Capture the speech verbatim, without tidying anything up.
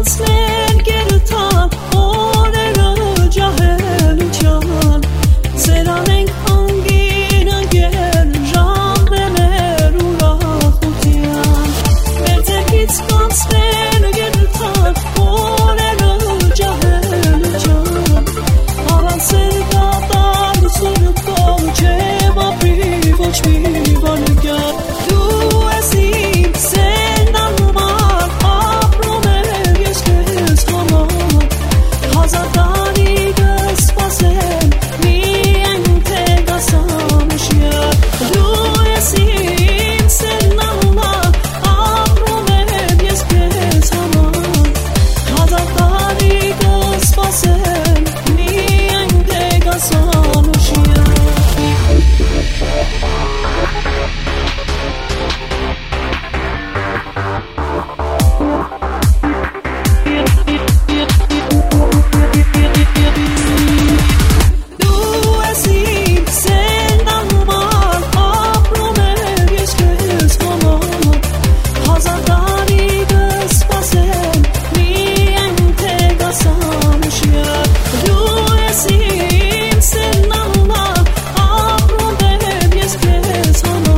անցնել գերտան օրերը ջահելության սերան ենք անգին անգել ժամբերներ ուրախության մեր ձերքից կանցնել գերտան օրերը ջահելության առանց սեր կատարությունը կողմ չեմ ապրի ոչ մի բանեկյան դու ես իմ սերն անմար ապրում եմ ես քեզ համար հազար տարի կսպասեմ միայն թե գասամ ուշյալ դու ես իմ սերն անմար ապրում եմ ես քեզ համար հազար տարի կսպասեմ միայն թե գասամ ուշյալ Yes,